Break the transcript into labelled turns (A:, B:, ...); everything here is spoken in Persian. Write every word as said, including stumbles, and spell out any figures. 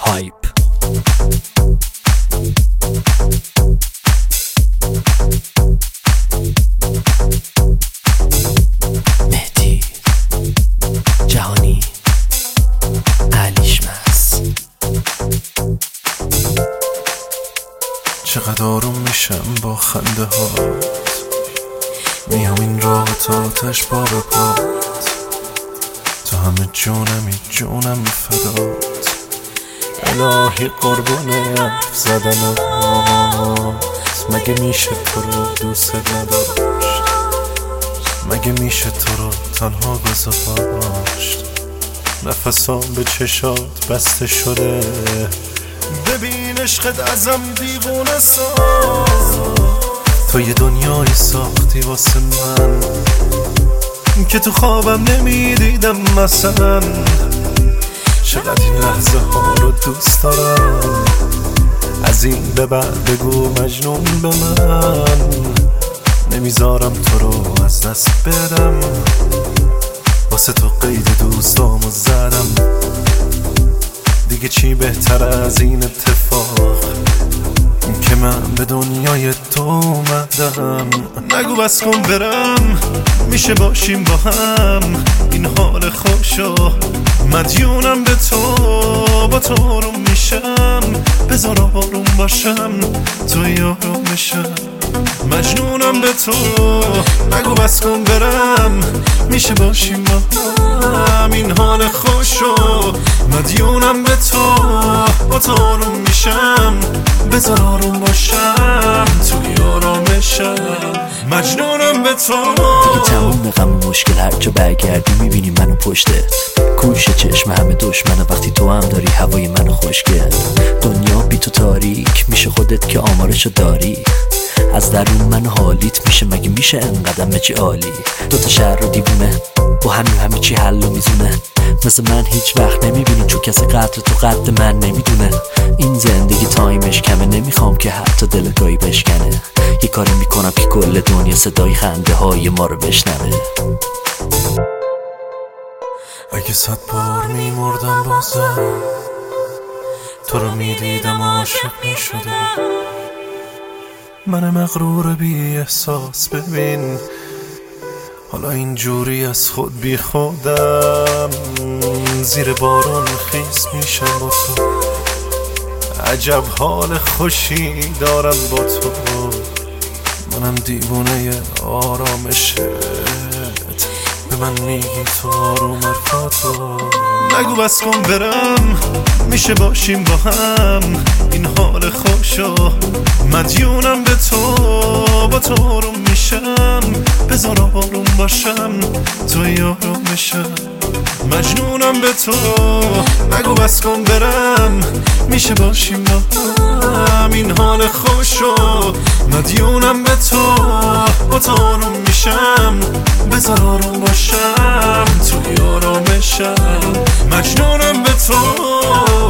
A: هایپ. مهدی جهانی علیش مس.
B: چقدر آروم میشم با خنده هات، میام این راه تا آتش پا به پات، تو همه جونمی جونم فدات، الهی قربون حرف زدنات. مگه میشه تو رو دوست نداشت؟ مگه میشه تو رو تنها گذاشت؟ نفسام به چشات بسته شده، ببین عشقت ازم دیوونه ساز. تو یه دنیایی ساختی واسه من که تو خوابم نمیدیدم مثلا. چقدر این لحظه ها رو دوست دارم، از این به بعد بگو مجنون به من. نمیذارم تو رو از دست بدم، واسه تو قید دوستامو زدم. دیگه چی بهتر از این اتفاق که من به دنیای تو اومدم. نگو بس کن برم، میشه باشیم با هم، این حال خوشو مدیونم به تو. با تو آروم میشم، بذار آروم باشم، تو یارو میشم، مجنونم به تو. نگو بس کن برم، میشه باشیم با هم، این حال خوشو مدیونم به تو. با تو آروم میشم، بذار آروم باشم، توی آرامشم، مجنونم به تو.
A: دیگه تموم غم و مشکل، هر جا برگردی میبینی منو پشتت. کوش چشم همه دشمنه وقتی تو هم داری هوای منو خوشگل. دنیا بی تو تاریک میشه، خودت که آمارشو داری. از درون من حالیت میشه، مگه میشه انقدر مچی عالی. دوتا شهر رو دیوونه، با همین همه چی حل و میزونه. مثل من هیچ وقت نمیبینی، چون کسی قدر تو قد من نمیدونه. این زندگی تایمش کمه، نمیخوام که حتی دلگاهی بشکنه. یه کاری میکنم که کل دنیا صدای خنده های ما رو بشنوه.
B: اگه صد بار میمردم بازم، تو رو میدیدم عاشق میشدم. من مغرور بی احساس ببین، حالا اینجوری از خود بی خودم. زیر بارون خیس میشم با تو، عجب حال خوشی دارم با تو. منم دیوونه آرامشت، به من میگی تو آروم حرفاتو. نگو بس کن برم، میشه باشیم با هم، این حال خوشو مدیونم به تو. با تو آروم میشم، بذار آروم باشم، تو یارو میشم، مجنونم به تو. نگو بس کن برم، میشه باشیم با هم، این حال خوشو مدیونم به تو. با تو آروم میشم، بذار آروم باشم، توی آرامشم، مجنونم به تو.